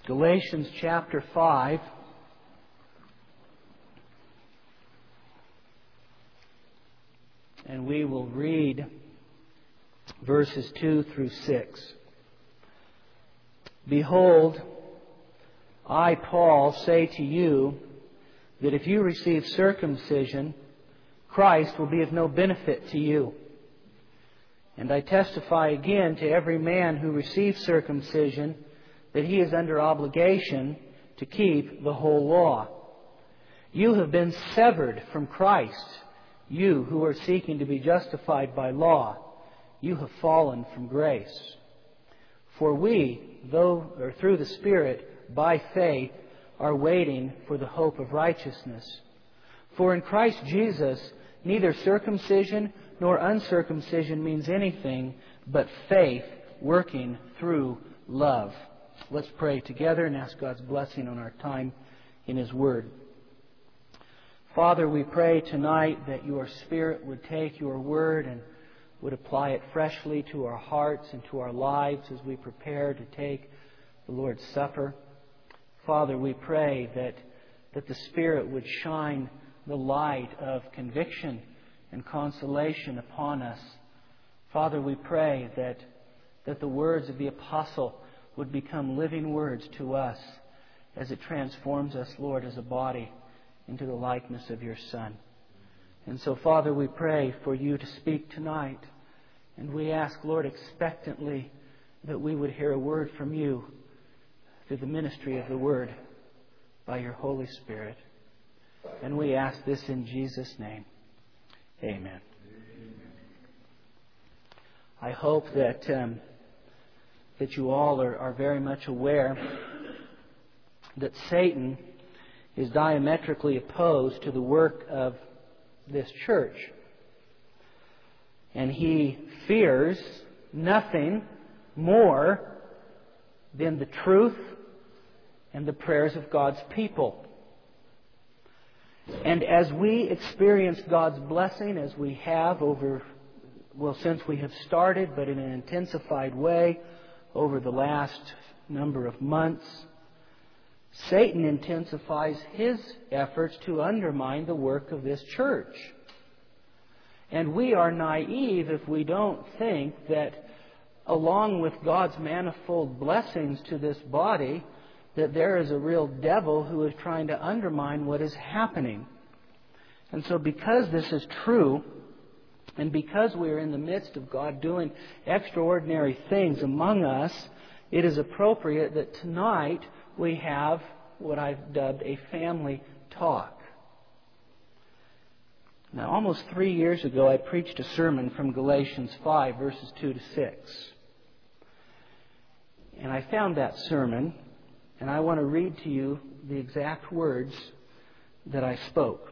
Galatians chapter 5. And we will read verses 2 through 6. Behold, I, Paul, say to you that if you receive circumcision, Christ will be of no benefit to you. And I testify again to every man who receives circumcision that he is under obligation to keep the whole law. You have been severed from Christ, you who are seeking to be justified by law. You have fallen from grace. For we, through the Spirit, by faith, are waiting for the hope of righteousness. For in Christ Jesus, neither circumcision nor uncircumcision means anything but faith working through love. Let's pray together and ask God's blessing on our time in His Word. Father, we pray tonight that Your Spirit would take Your Word and would apply it freshly to our hearts and to our lives as we prepare to take the Lord's Supper. Father, we pray that the Spirit would shine the light of conviction and consolation upon us. Father, we pray that the words of the Apostle would become living words to us as it transforms us, Lord, as a body into the likeness of Your Son. And so, Father, we pray for You to speak tonight. And we ask, Lord, expectantly that we would hear a word from You through the ministry of the Word by Your Holy Spirit. And we ask this in Jesus' name. Amen. I hope that you all are very much aware that Satan is diametrically opposed to the work of this church. And he fears nothing more than the truth and the prayers of God's people. And as we experience God's blessing, as we have since we have started, but in an intensified way over the last number of months, Satan intensifies his efforts to undermine the work of this church. And we are naive if we don't think that along with God's manifold blessings to this body, that there is a real devil who is trying to undermine what is happening. And so because this is true, and because we are in the midst of God doing extraordinary things among us, it is appropriate that tonight we have what I've dubbed a family talk. Now, almost 3 years ago, I preached a sermon from Galatians 5, verses 2 to 6. And I found that sermon, and I want to read to you the exact words that I spoke.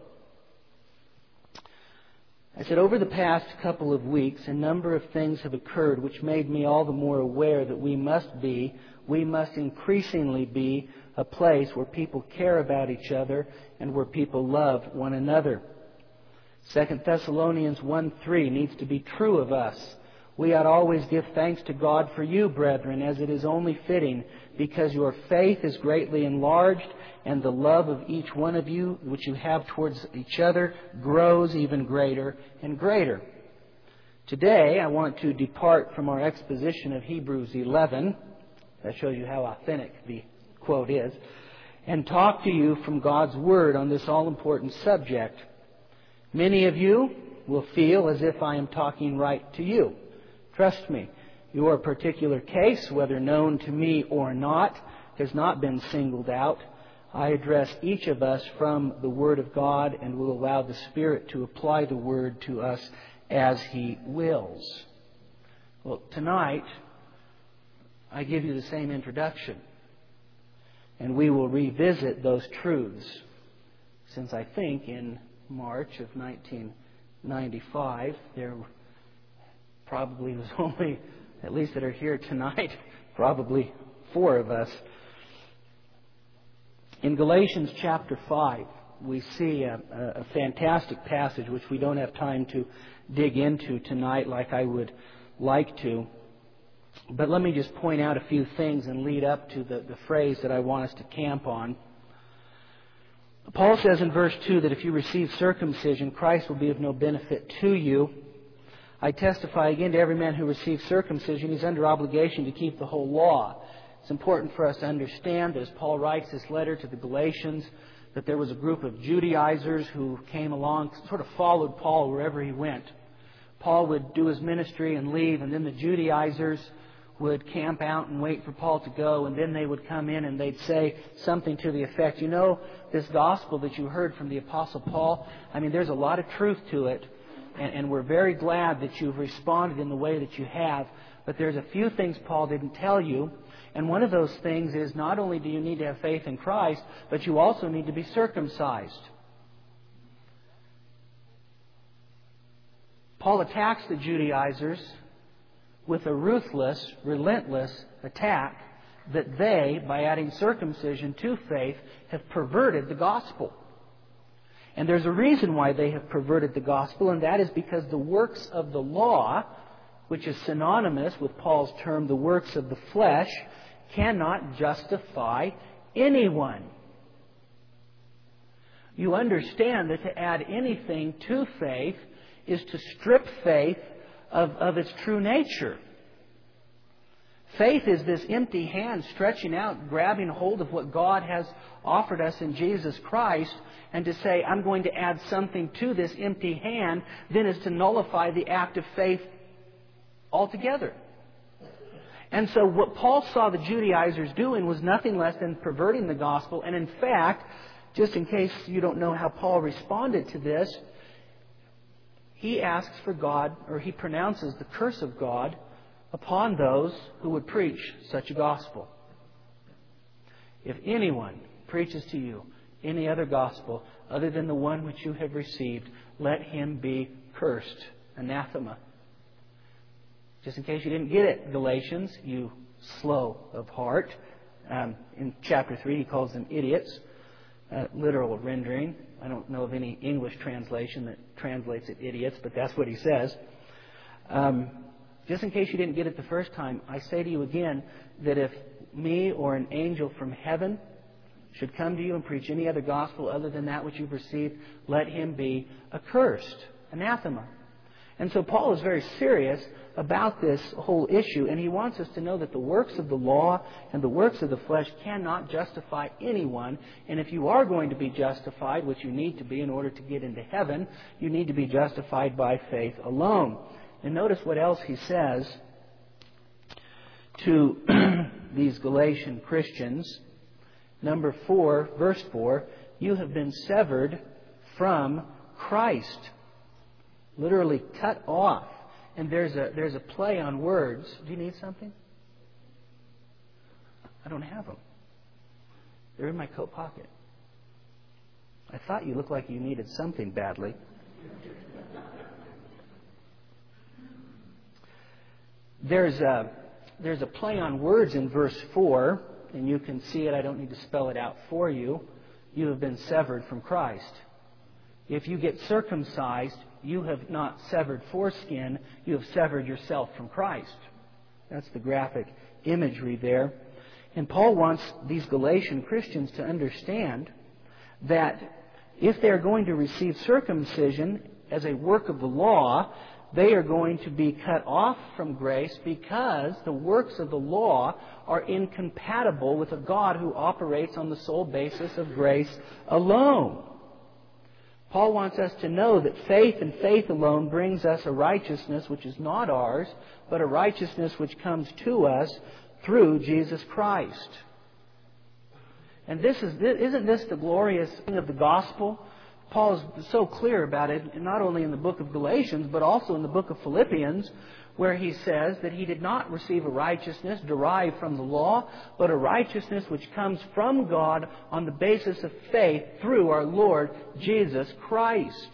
I said, over the past couple of weeks, a number of things have occurred which made me all the more aware that we must increasingly be a place where people care about each other and where people love one another. 2 Thessalonians 1:3 needs to be true of us. We ought always give thanks to God for you, brethren, as it is only fitting, because your faith is greatly enlarged, and the love of each one of you, which you have towards each other, grows even greater and greater. Today, I want to depart from our exposition of Hebrews 11. That shows you how authentic the quote is. And talk to you from God's Word on this all-important subject. Many of you will feel as if I am talking right to you. Trust me, your particular case, whether known to me or not, has not been singled out. I address each of us from the Word of God and will allow the Spirit to apply the Word to us as He wills. Well, tonight, I give you the same introduction. And we will revisit those truths. Since I think in March of 1995, there probably was only, at least that are here tonight, probably 4 of us. In Galatians chapter 5, we see a fantastic passage which we don't have time to dig into tonight like I would like to. But let me just point out a few things and lead up to the phrase that I want us to camp on. Paul says in verse 2 that if you receive circumcision, Christ will be of no benefit to you. I testify again to every man who receives circumcision, he's under obligation to keep the whole law. It's important for us to understand that as Paul writes this letter to the Galatians, that there was a group of Judaizers who came along, sort of followed Paul wherever he went. Paul would do his ministry and leave, and then the Judaizers would camp out and wait for Paul to go, and then they would come in and they'd say something to the effect, you know, this gospel that you heard from the Apostle Paul, I mean, there's a lot of truth to it, and we're very glad that you've responded in the way that you have, but there's a few things Paul didn't tell you, and one of those things is not only do you need to have faith in Christ, but you also need to be circumcised. Paul attacks the Judaizers with a ruthless, relentless attack that they, by adding circumcision to faith, have perverted the gospel. And there's a reason why they have perverted the gospel, and that is because the works of the law, which is synonymous with Paul's term, the works of the flesh, cannot justify anyone. You understand that to add anything to faith is to strip faith of its true nature. Faith is this empty hand stretching out, grabbing hold of what God has offered us in Jesus Christ, and to say, I'm going to add something to this empty hand, then is to nullify the act of faith altogether. And so what Paul saw the Judaizers doing was nothing less than perverting the gospel. And in fact, just in case you don't know how Paul responded to this, he asks for God, or he pronounces the curse of God upon those who would preach such a gospel. If anyone preaches to you any other gospel other than the one which you have received, let him be cursed. Anathema. Just in case you didn't get it, Galatians, you slow of heart. In chapter 3, he calls them idiots. Literal rendering. I don't know of any English translation that translates it idiots, but that's what he says. Just in case you didn't get it the first time, I say to you again that if me or an angel from heaven should come to you and preach any other gospel other than that which you've received, let him be accursed. Anathema. And so Paul is very serious about this whole issue, and he wants us to know that the works of the law and the works of the flesh cannot justify anyone. And if you are going to be justified, which you need to be in order to get into heaven, you need to be justified by faith alone. And notice what else he says to these Galatian Christians. Number 4, verse 4, you have been severed from Christ. Literally cut off. And there's a play on words. Do you need something? I don't have them. They're in my coat pocket. I thought you looked like you needed something badly. There's a play on words in verse 4, and you can see it. I don't need to spell it out for you. You have been severed from Christ. If you get circumcised, you have not severed foreskin, you have severed yourself from Christ. That's the graphic imagery there. And Paul wants these Galatian Christians to understand that if they're going to receive circumcision as a work of the law, they are going to be cut off from grace because the works of the law are incompatible with a God who operates on the sole basis of grace alone. Paul wants us to know that faith and faith alone brings us a righteousness which is not ours, but a righteousness which comes to us through Jesus Christ. And isn't this the glorious thing of the gospel? Paul is so clear about it, not only in the book of Galatians, but also in the book of Philippians, where he says that he did not receive a righteousness derived from the law, but a righteousness which comes from God on the basis of faith through our Lord Jesus Christ.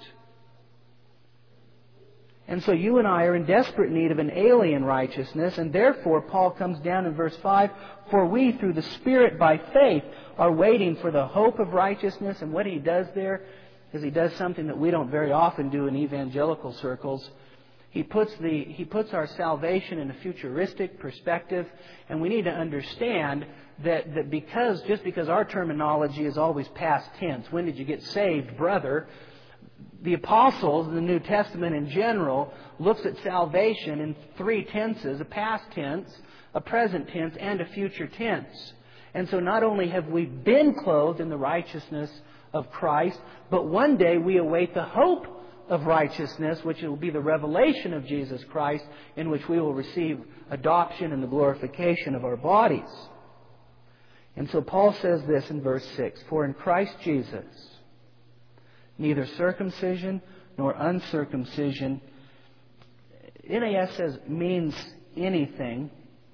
And so you and I are in desperate need of an alien righteousness, and therefore Paul comes down in verse 5, for we through the Spirit by faith are waiting for the hope of righteousness. And what he does there is he does something that we don't very often do in evangelical circles. He puts our salvation in a futuristic perspective, and we need to understand that just because our terminology is always past tense, when did you get saved, brother? The apostles in the New Testament in general looks at salvation in three tenses: a past tense, a present tense, and a future tense. And so not only have we been clothed in the righteousness of Christ, but one day we await the hope of righteousness, which will be the revelation of Jesus Christ, in which we will receive adoption and the glorification of our bodies. And so Paul says this in verse 6, "For in Christ Jesus, neither circumcision nor uncircumcision," NAS says, means anything.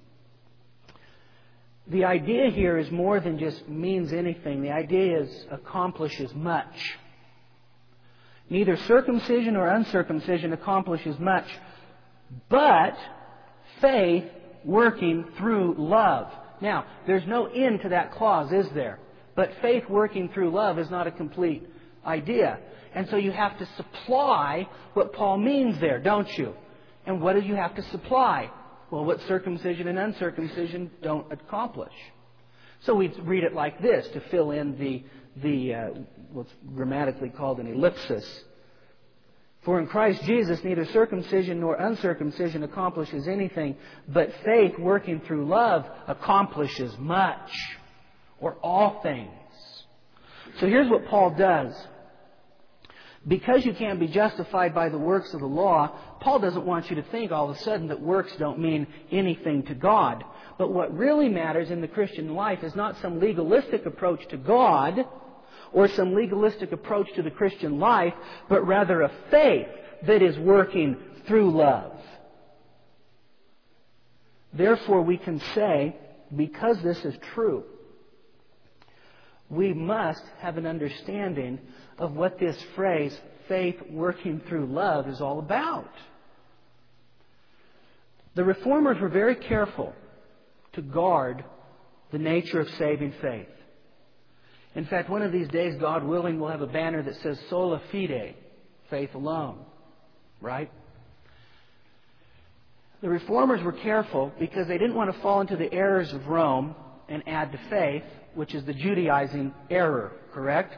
The idea here is more than just means anything. The idea is accomplishes much. Neither circumcision or uncircumcision accomplishes much, but faith working through love. Now, there's no end to that clause, is there? But faith working through love is not a complete idea. And so you have to supply what Paul means there, don't you? And what do you have to supply? Well, what circumcision and uncircumcision don't accomplish. So we read it like this to fill in what's grammatically called an ellipsis. "For in Christ Jesus neither circumcision nor uncircumcision accomplishes anything, but faith working through love accomplishes much," or all things. So here's what Paul does. Because you can't be justified by the works of the law, Paul doesn't want you to think all of a sudden that works don't mean anything to God. But what really matters in the Christian life is not some legalistic approach to God or some legalistic approach to the Christian life, but rather a faith that is working through love. Therefore, we can say, because this is true, we must have an understanding of what this phrase, faith working through love, is all about. The Reformers were very careful to guard the nature of saving faith. In fact, one of these days, God willing, we'll have a banner that says sola fide, faith alone. Right? The Reformers were careful because they didn't want to fall into the errors of Rome and add to faith, which is the Judaizing error, correct?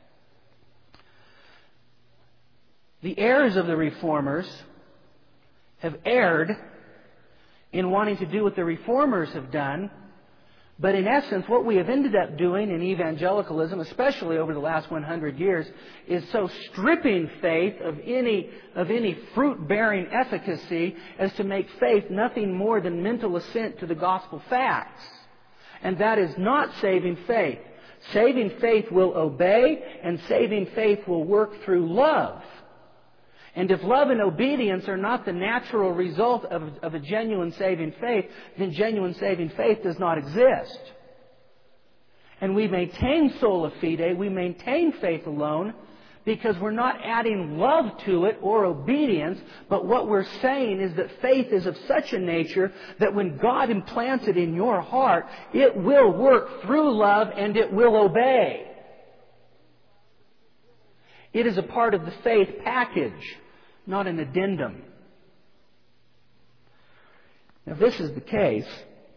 The errors of the Reformers have erred in wanting to do what the Reformers have done. But in essence, what we have ended up doing in evangelicalism, especially over the last 100 years, is so stripping faith of any fruit-bearing efficacy as to make faith nothing more than mental assent to the gospel facts. And that is not saving faith. Saving faith will obey, and saving faith will work through love. And if love and obedience are not the natural result of a genuine saving faith, then genuine saving faith does not exist. And we maintain sola fide, we maintain faith alone, because we're not adding love to it or obedience, but what we're saying is that faith is of such a nature that when God implants it in your heart, it will work through love and it will obey. It is a part of the faith package, not an addendum. Now, if this is the case,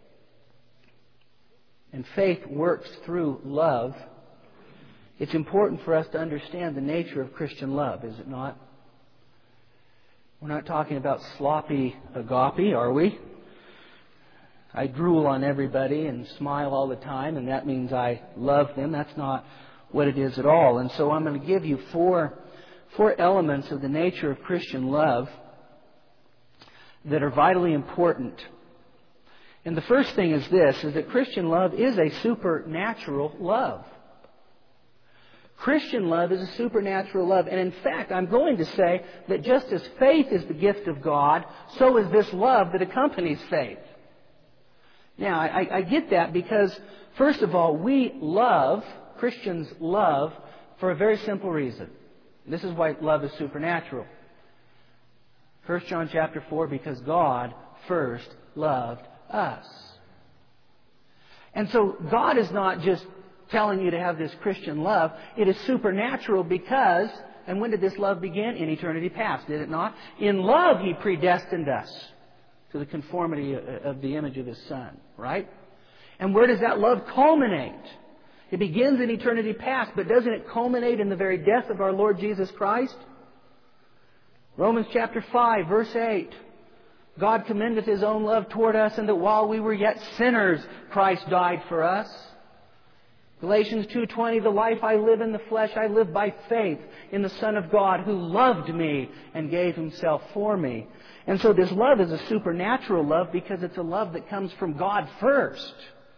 and faith works through love, it's important for us to understand the nature of Christian love, is it not? We're not talking about sloppy agape, are we? I drool on everybody and smile all the time, and that means I love them. That's not what it is at all. And so I'm going to give you four elements of the nature of Christian love that are vitally important. And the first thing is this, is that Christian love is a supernatural love. Christian love is a supernatural love. And in fact, I'm going to say that just as faith is the gift of God, so is this love that accompanies faith. Now, I get that because, first of all, Christians love for a very simple reason. This is why love is supernatural. 1 John chapter 4, because God first loved us. And so God is not just telling you to have this Christian love. It is supernatural because And when did this love begin? In eternity past, did it not? In love He predestined us to the conformity of the image of His Son, right? And where does that love culminate? It begins in eternity past, but doesn't it culminate in the very death of our Lord Jesus Christ? Romans chapter 5, verse 8. God commendeth His own love toward us, and that while we were yet sinners, Christ died for us. Galatians 2:20, the life I live in the flesh, I live by faith in the Son of God who loved me and gave Himself for me. And so this love is a supernatural love because it's a love that comes from God first.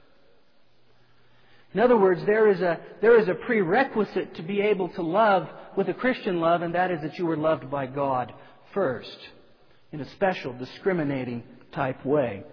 In other words, there is a prerequisite to be able to love with a Christian love, and that is that you were loved by God first, in a special, discriminating type way.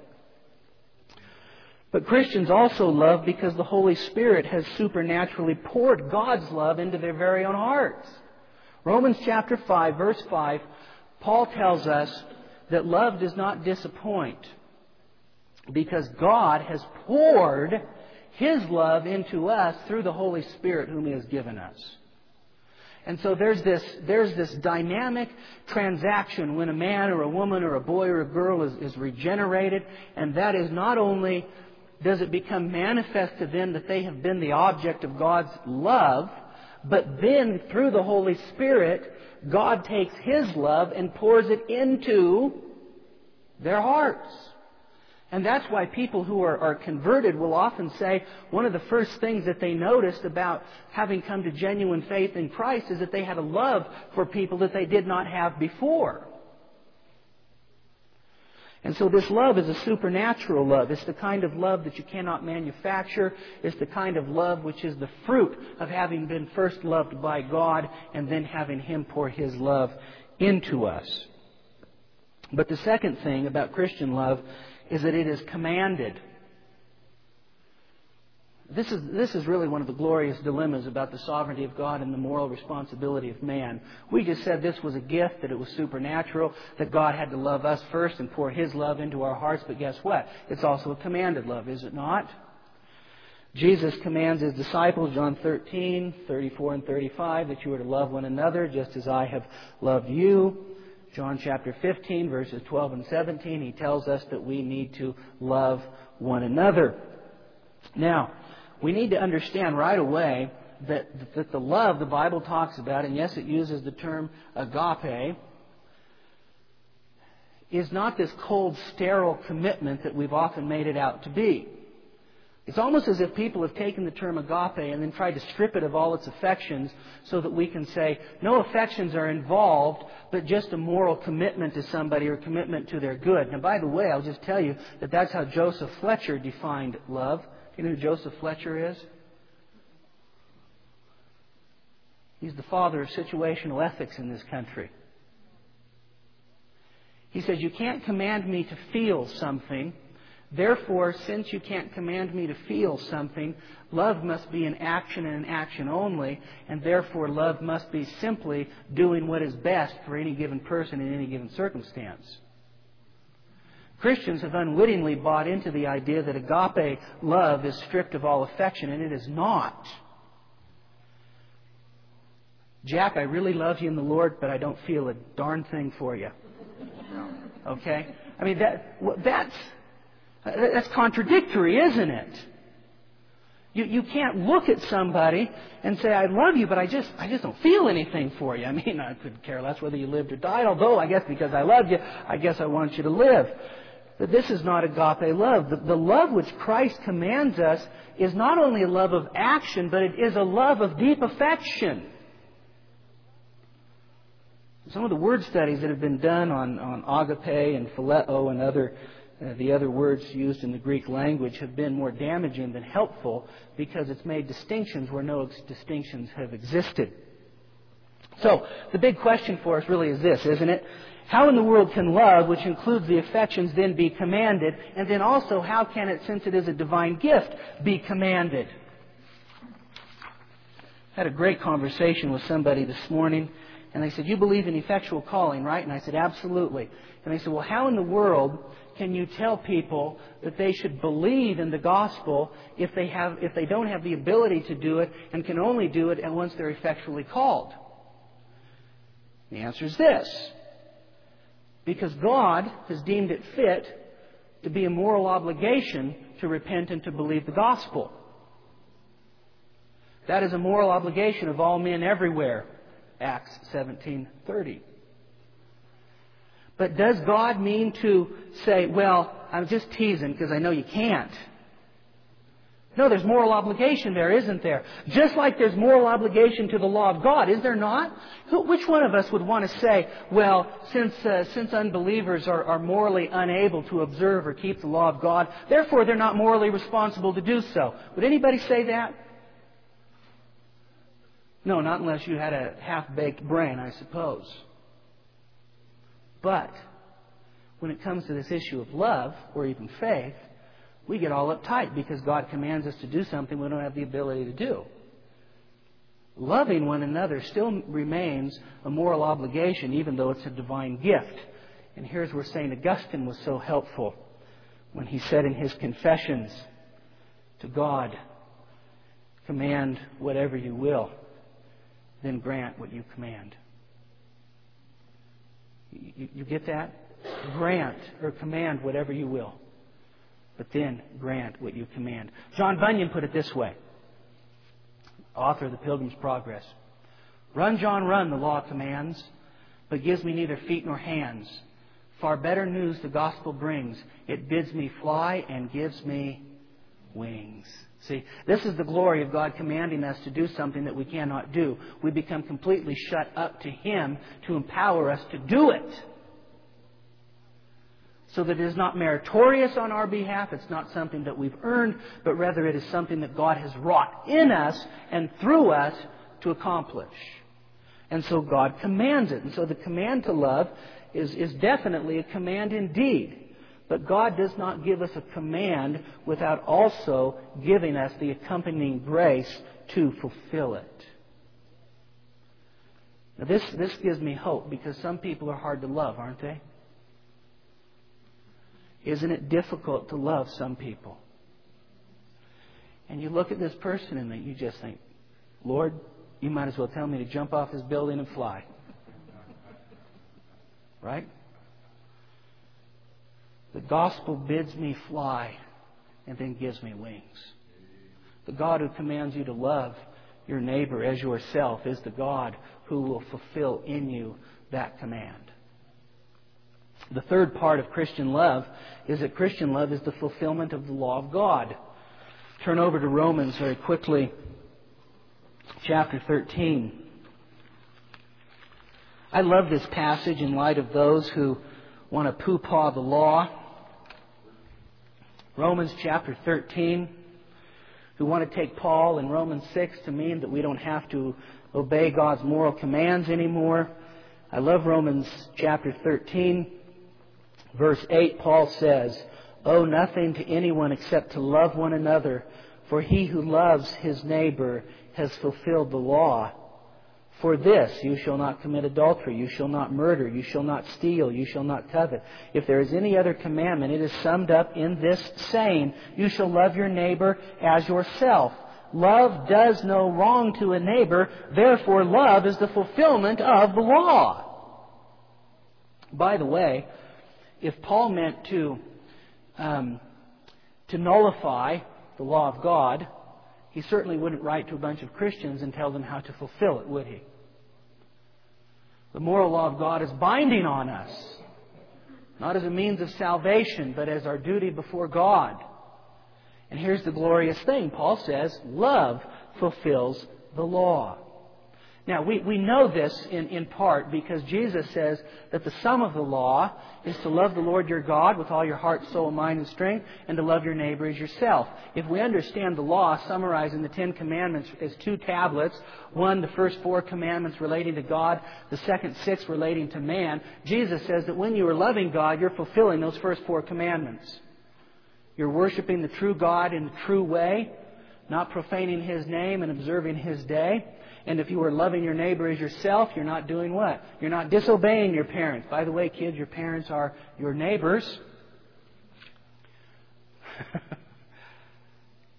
But Christians also love because the Holy Spirit has supernaturally poured God's love into their very own hearts. Romans chapter 5, verse 5, Paul tells us that love does not disappoint because God has poured His love into us through the Holy Spirit whom He has given us. And so there's this dynamic transaction when a man or a woman or a boy or a girl is regenerated, and that is not only does it become manifest to them that they have been the object of God's love, but then through the Holy Spirit, God takes His love and pours it into their hearts. And that's why people who are converted will often say one of the first things that they noticed about having come to genuine faith in Christ is that they had a love for people that they did not have before. And so this love is a supernatural love. It's the kind of love that you cannot manufacture. It's the kind of love which is the fruit of having been first loved by God and then having Him pour His love into us. But the second thing about Christian love is that it is commanded. This is really one of the glorious dilemmas about the sovereignty of God and the moral responsibility of man. We just said this was a gift, that it was supernatural, that God had to love us first and pour His love into our hearts. But guess what? It's also a commanded love, is it not? Jesus commands His disciples, John 13, 34 and 35, that you are to love one another just as I have loved you. John chapter 15, verses 12 and 17, He tells us that we need to love one another. Now, we need to understand right away that the love the Bible talks about, and yes, it uses the term agape, is not this cold, sterile commitment that we've often made it out to be. It's almost as if people have taken the term agape and then tried to strip it of all its affections so that we can say no affections are involved, but just a moral commitment to somebody or commitment to their good. Now, by the way, I'll just tell you that that's how Joseph Fletcher defined love. You know who Joseph Fletcher is? He's the father of situational ethics in this country. He says, you can't command me to feel something. Therefore, since you can't command me to feel something, love must be an action and an action only, and therefore love must be simply doing what is best for any given person in any given circumstance. Christians have unwittingly bought into the idea that agape love is stripped of all affection, and it is not. Jack, I really love you in the Lord, but I don't feel a darn thing for you. Okay? I mean, that's contradictory, isn't it? You can't look at somebody and say, I love you, but I just don't feel anything for you. I mean, I could care less whether you lived or died, although I guess because I love you, I guess I want you to live. But this is not agape love. The love which Christ commands us is not only a love of action, but it is a love of deep affection. Some of the word studies that have been done on agape and phileo and the other words used in the Greek language have been more damaging than helpful because it's made distinctions where no distinctions have existed. So, the big question for us really is this, isn't it? How in the world can love, which includes the affections, then be commanded? And then also, how can it, since it is a divine gift, be commanded? I had a great conversation with somebody this morning, and they said, you believe in effectual calling, right? And I said, absolutely. And they said, well, how in the world can you tell people that they should believe in the gospel if they don't have the ability to do it and can only do it once they're effectually called? The answer is this: because God has deemed it fit to be a moral obligation to repent and to believe the gospel. That is a moral obligation of all men everywhere. Acts 17:30. But does God mean to say, well, I'm just teasing because I know you can't? No, there's moral obligation there, isn't there? Just like there's moral obligation to the law of God, is there not? Which one of us would want to say, well, since unbelievers are morally unable to observe or keep the law of God, therefore they're not morally responsible to do so? Would anybody say that? No, not unless you had a half-baked brain, I suppose. But when it comes to this issue of love, or even faith, we get all uptight because God commands us to do something we don't have the ability to do. Loving one another still remains a moral obligation, even though it's a divine gift. And here's where St. Augustine was so helpful when he said in his Confessions to God, "Command whatever you will, then grant what you command." You get that? Grant or command whatever you will, but then grant what you command. John Bunyan put it this way, author of The Pilgrim's Progress: "Run, John, run, the law commands, but gives me neither feet nor hands. Far better news the gospel brings. It bids me fly and gives me wings." See, this is the glory of God commanding us to do something that we cannot do. We become completely shut up to Him to empower us to do it. So that it is not meritorious on our behalf, it's not something that we've earned, but rather it is something that God has wrought in us and through us to accomplish. And so God commands it. And so the command to love is definitely a command indeed. But God does not give us a command without also giving us the accompanying grace to fulfill it. Now this gives me hope, because some people are hard to love, aren't they? Isn't it difficult to love some people? And you look at this person and you just think, Lord, you might as well tell me to jump off this building and fly. Right? The gospel bids me fly and then gives me wings. The God who commands you to love your neighbor as yourself is the God who will fulfill in you that command. The third part of Christian love is that Christian love is the fulfillment of the law of God. Turn over to Romans very quickly, chapter 13. I love this passage in light of those who want to poo-paw the law. Romans chapter 13, who want to take Paul in Romans 6 to mean that we don't have to obey God's moral commands anymore. I love Romans chapter 13, verse 8. Paul says, "Owe nothing to anyone except to love one another, for he who loves his neighbor has fulfilled the law. For this, you shall not commit adultery, you shall not murder, you shall not steal, you shall not covet. If there is any other commandment, it is summed up in this saying, you shall love your neighbor as yourself. Love does no wrong to a neighbor, therefore love is the fulfillment of the law." By the way, if Paul meant to nullify the law of God, he certainly wouldn't write to a bunch of Christians and tell them how to fulfill it, would he? The moral law of God is binding on us, not as a means of salvation, but as our duty before God. And here's the glorious thing. Paul says, love fulfills the law. Now, we know this in part because Jesus says that the sum of the law is to love the Lord your God with all your heart, soul, mind, and strength, and to love your neighbor as yourself. If we understand the law summarized in the Ten Commandments as two tablets, one, the first 4 commandments relating to God, the second 6 relating to man, Jesus says that when you are loving God, you're fulfilling those first 4 commandments. You're worshiping the true God in the true way, not profaning His name and observing His day. And if you are loving your neighbor as yourself, you're not doing what? You're not disobeying your parents. By the way, kids, your parents are your neighbors.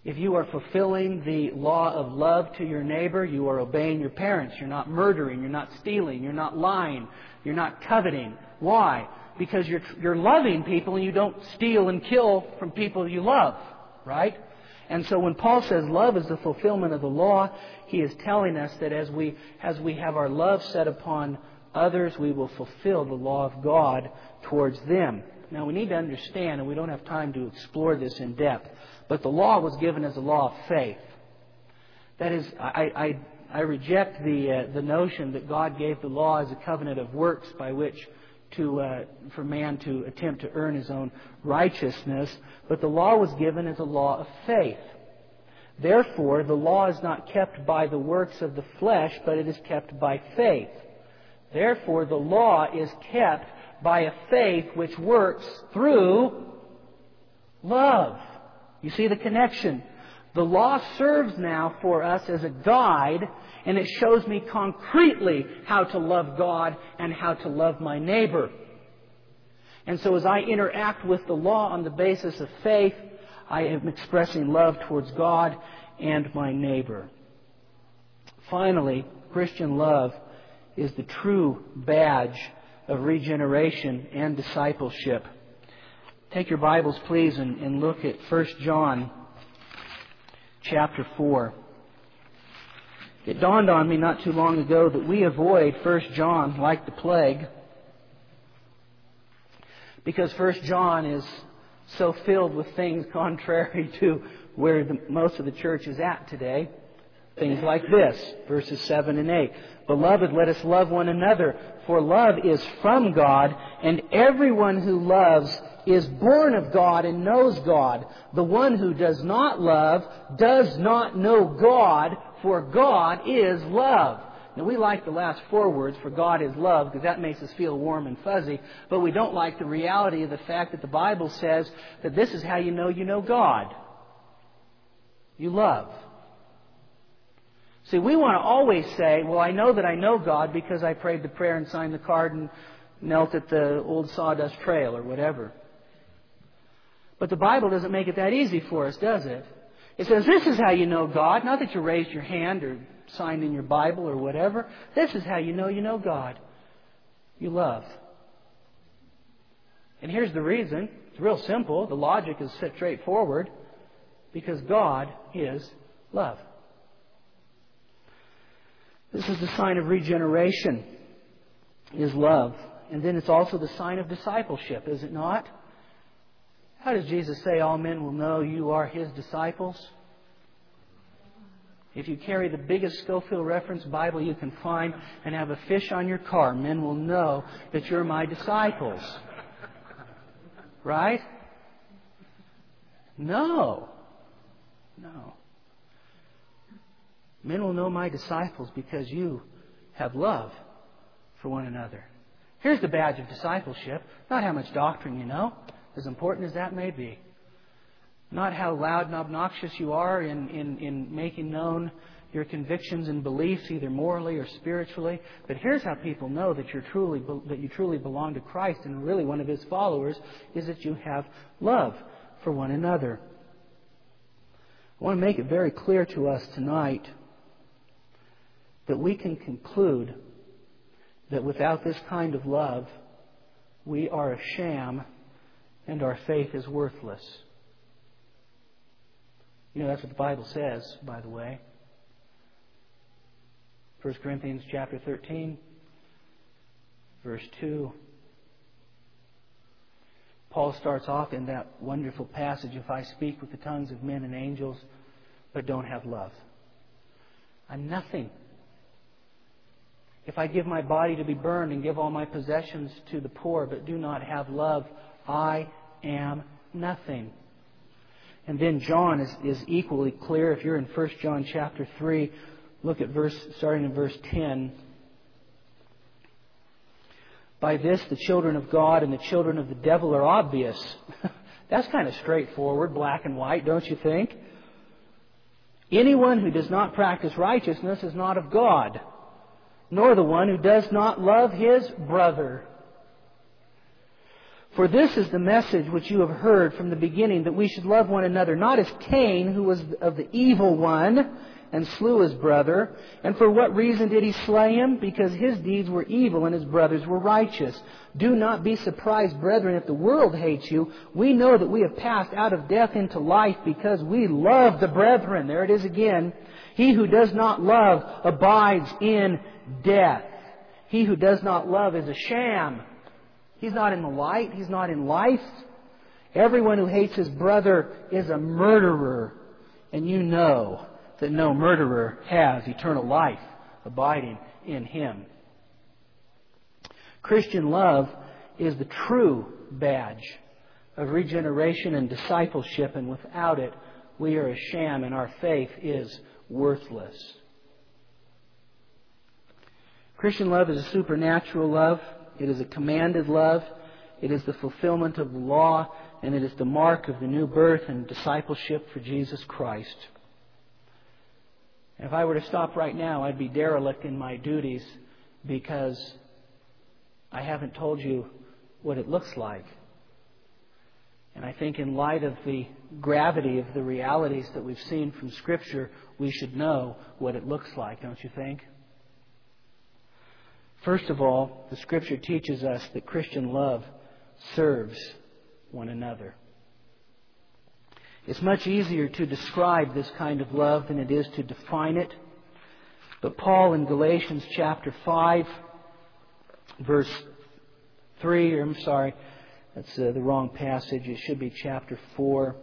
If you are fulfilling the law of love to your neighbor, you are obeying your parents. You're not murdering. You're not stealing. You're not lying. You're not coveting. Why? Because you're loving people and you don't steal and kill from people you love. Right? And so when Paul says love is the fulfillment of the law, he is telling us that as we have our love set upon others, we will fulfill the law of God towards them. Now we need to understand, and we don't have time to explore this in depth, but the law was given as a law of faith. That is, I reject the notion that God gave the law as a covenant of works by which for man to attempt to earn his own righteousness, but the law was given as a law of faith. Therefore, the law is not kept by the works of the flesh, but it is kept by faith. Therefore, the law is kept by a faith which works through love. You see the connection? The law serves now for us as a guide, and it shows me concretely how to love God and how to love my neighbor. And so as I interact with the law on the basis of faith, I am expressing love towards God and my neighbor. Finally, Christian love is the true badge of regeneration and discipleship. Take your Bibles, please, and look at 1 John chapter 4. It dawned on me not too long ago that we avoid 1 John like the plague, because 1 John is so filled with things contrary to where most of the church is at today. Things like this, verses 7 and 8. Beloved, let us love one another, for love is from God, and everyone who loves is born of God and knows God. The one who does not love does not know God, for God is love. Now, we like the last four words, for God is love, because that makes us feel warm and fuzzy, but we don't like the reality of the fact that the Bible says that this is how you know God. You love. See, we want to always say, well, I know that I know God because I prayed the prayer and signed the card and knelt at the old sawdust trail or whatever. But the Bible doesn't make it that easy for us, does it? It says, this is how you know God. Not that you raised your hand or signed in your Bible or whatever. This is how you know God. You love. And here's the reason. It's real simple. The logic is straightforward. Because God is love. This is the sign of regeneration, is love. And then it's also the sign of discipleship, is it not? How does Jesus say all men will know you are His disciples? If you carry the biggest Scofield reference Bible you can find and have a fish on your car, men will know that you're my disciples. Right? No. Men will know my disciples because you have love for one another. Here's the badge of discipleship. Not how much doctrine you know, as important as that may be. Not how loud and obnoxious you are in making known your convictions and beliefs, either morally or spiritually. But here's how people know that you truly belong to Christ and really one of His followers, is that you have love for one another. I want to make it very clear to us tonight that we can conclude that without this kind of love, we are a sham and our faith is worthless. You know, that's what the Bible says, by the way. 1 Corinthians chapter 13, verse 2. Paul starts off in that wonderful passage, if I speak with the tongues of men and angels, but don't have love, I'm nothing. If I give my body to be burned and give all my possessions to the poor, but do not have love, I am nothing. And then John is equally clear. If you're in 1 John chapter 3, look at starting in verse 10. By this the children of God and the children of the devil are obvious. That's kind of straightforward, black and white, don't you think? Anyone who does not practice righteousness is not of God, nor the one who does not love his brother. For this is the message which you have heard from the beginning, that we should love one another, not as Cain, who was of the evil one, and slew his brother. And for what reason did he slay him? Because his deeds were evil and his brothers were righteous. Do not be surprised, brethren, if the world hates you. We know that we have passed out of death into life because we love the brethren. There it is again. He who does not love abides in death. He who does not love is a sham. He's not in the light. He's not in life. Everyone who hates his brother is a murderer. And you know that no murderer has eternal life abiding in him. Christian love is the true badge of regeneration and discipleship, and without it, we are a sham and our faith is worthless. Christian love is a supernatural love. It is a commanded love. It is the fulfillment of the law, and it is the mark of the new birth and discipleship for Jesus Christ. If I were to stop right now, I'd be derelict in my duties because I haven't told you what it looks like. And I think in light of the gravity of the realities that we've seen from Scripture, we should know what it looks like, don't you think? First of all, the Scripture teaches us that Christian love serves one another. It's much easier to describe this kind of love than it is to define it. But Paul in Galatians chapter 5, verse 3, that's the wrong passage. It should be chapter 4.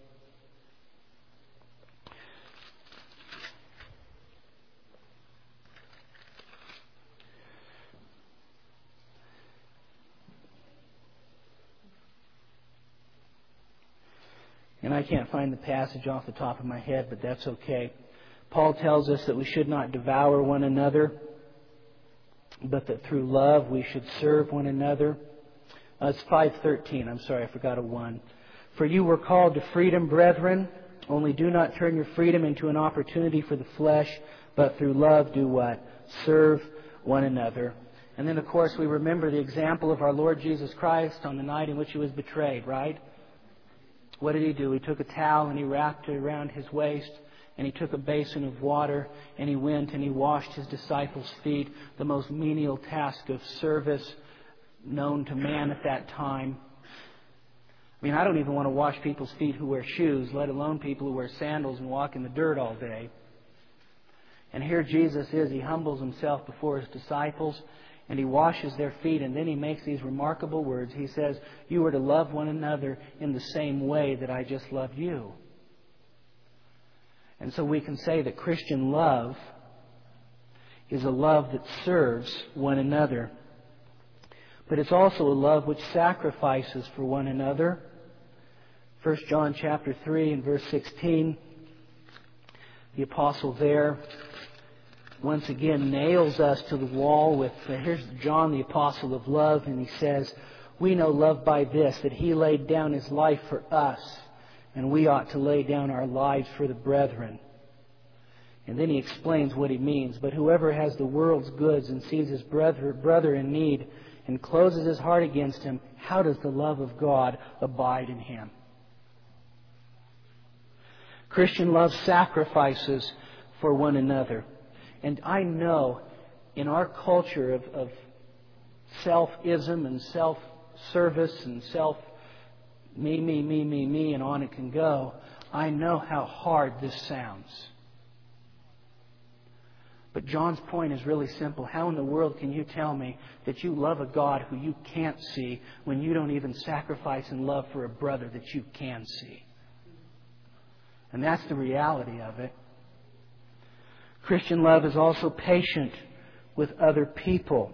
And I can't find the passage off the top of my head, but that's okay. Paul tells us that we should not devour one another, but that through love we should serve one another. It's 5:13. I'm sorry, I forgot a 1. For you were called to freedom, brethren. Only do not turn your freedom into an opportunity for the flesh, but through love do what? Serve one another. And then, of course, we remember the example of our Lord Jesus Christ on the night in which He was betrayed, right? What did He do? He took a towel and He wrapped it around His waist, and He took a basin of water, and He went and He washed His disciples' feet, the most menial task of service known to man at that time. I mean, I don't even want to wash people's feet who wear shoes, let alone people who wear sandals and walk in the dirt all day. And here Jesus is. He humbles Himself before His disciples, and He washes their feet, and then He makes these remarkable words. He says, you are to love one another in the same way that I just loved you. And so we can say that Christian love is a love that serves one another. But it's also a love which sacrifices for one another. 1 John chapter 3 and verse 16, the apostle there once again nails us to the wall with, here's John the apostle of love, and he says, we know love by this, that He laid down His life for us, and we ought to lay down our lives for the brethren. And then he explains what he means. But whoever has the world's goods and sees his brother in need and closes his heart against him, how does the love of God abide in him? Christian love sacrifices for one another. And I know in our culture of self-ism and self-service and me, and on it can go, I know how hard this sounds. But John's point is really simple. How in the world can you tell me that you love a God who you can't see when you don't even sacrifice in love for a brother that you can see? And that's the reality of it. Christian love is also patient with other people.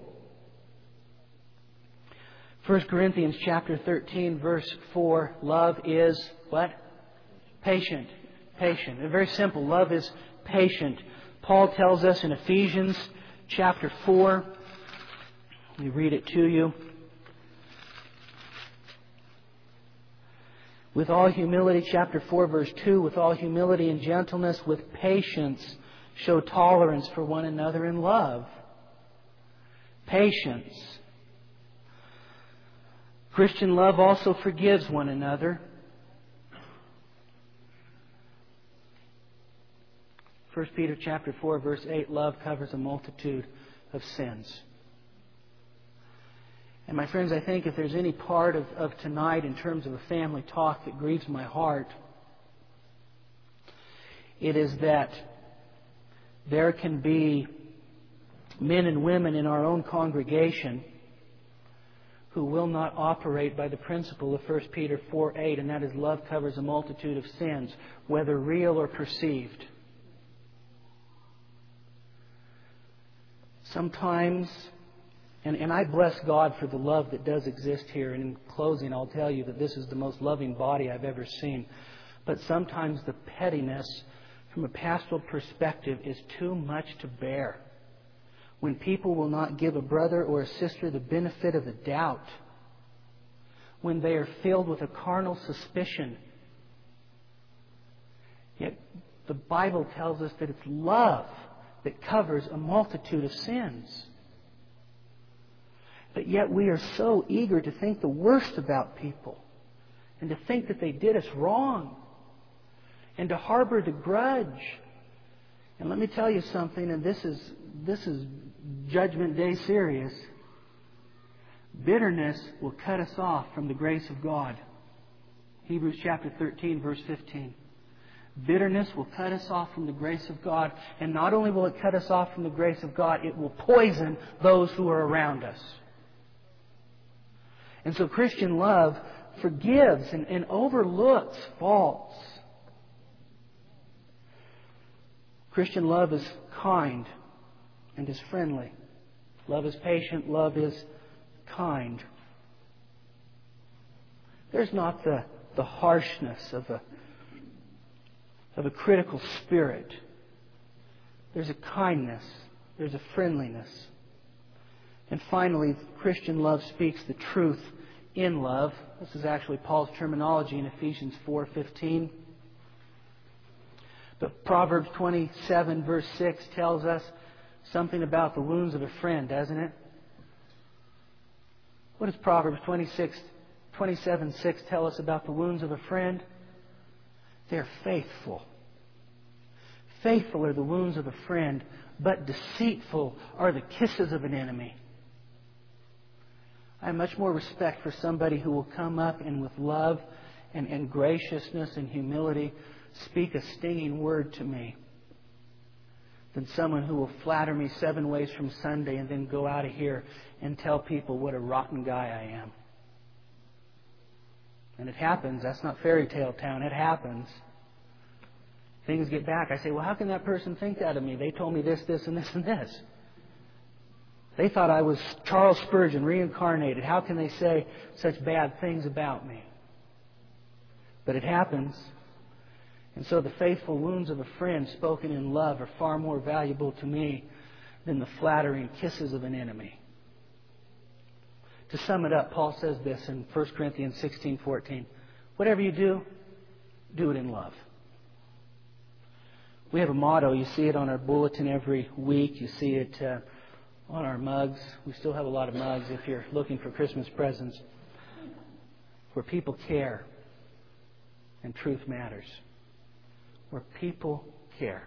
1 Corinthians chapter 13, verse 4, love is what? Patient. Patient. Very simple. Love is patient. Paul tells us in Ephesians chapter 4, let me read it to you. With all humility, chapter 4, verse 2, with all humility and gentleness, with patience, show tolerance for one another in love. Patience. Christian love also forgives one another. 1 Peter chapter 4, verse 8, love covers a multitude of sins. And my friends, I think if there's any part of tonight in terms of a family talk that grieves my heart, it is that there can be men and women in our own congregation who will not operate by the principle of 1 Peter 4:8, and that is love covers a multitude of sins, whether real or perceived. Sometimes, and I bless God for the love that does exist here, and in closing I'll tell you that this is the most loving body I've ever seen. But sometimes the pettiness from a pastoral perspective is too much to bear. When people will not give a brother or a sister the benefit of the doubt, when they are filled with a carnal suspicion. Yet the Bible tells us that it's love that covers a multitude of sins. But yet we are so eager to think the worst about people and to think that they did us wrong and to harbor the grudge. And let me tell you something, and this is Judgment Day serious. Bitterness will cut us off from the grace of God. Hebrews chapter 13, verse 15. Bitterness will cut us off from the grace of God. And not only will it cut us off from the grace of God, it will poison those who are around us. And so Christian love forgives and overlooks faults. Christian love is kind and is friendly. Love is patient. Love is kind. There's not the harshness of a critical spirit. There's a kindness. There's a friendliness. And finally, Christian love speaks the truth in love. This is actually Paul's terminology in Ephesians 4:15. But Proverbs 27 verse 6 tells us something about the wounds of a friend, doesn't it? What does Proverbs 27:6 tell us about the wounds of a friend? They're faithful. Faithful are the wounds of a friend, but deceitful are the kisses of an enemy. I have much more respect for somebody who will come up and with love and graciousness and humility speak a stinging word to me than someone who will flatter me 7 ways from Sunday and then go out of here and tell people what a rotten guy I am. And it happens. That's not fairy tale town. It happens. Things get back. I say, well, how can that person think that of me? They told me this, this, and this, and this. They thought I was Charles Spurgeon reincarnated. How can they say such bad things about me? But it happens. And so the faithful wounds of a friend spoken in love are far more valuable to me than the flattering kisses of an enemy. To sum it up, Paul says this in 1 Corinthians 16:14. Whatever you do, do it in love. We have a motto. You see it on our bulletin every week. You see it on our mugs. We still have a lot of mugs if you're looking for Christmas presents. Where people care and truth matters. Where people care.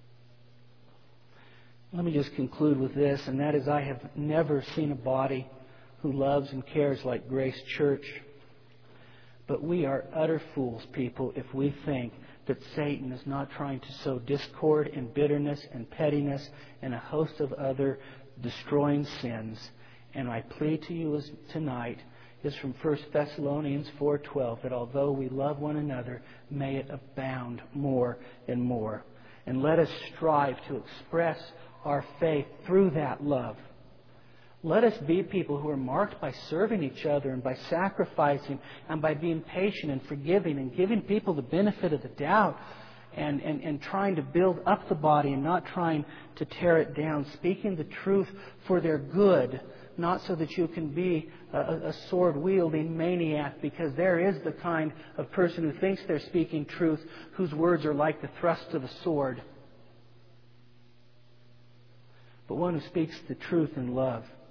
Let me just conclude with this, and that is I have never seen a body who loves and cares like Grace Church. But we are utter fools, people, if we think that Satan is not trying to sow discord and bitterness and pettiness and a host of other destroying sins. And my plea to you tonight is from 1 Thessalonians 4:12, that although we love one another, may it abound more and more. And let us strive to express our faith through that love. Let us be people who are marked by serving each other and by sacrificing and by being patient and forgiving and giving people the benefit of the doubt and trying to build up the body and not trying to tear it down. Speaking the truth for their good, not so that you can be a sword-wielding maniac, because there is the kind of person who thinks they're speaking truth whose words are like the thrust of a sword. But one who speaks the truth in love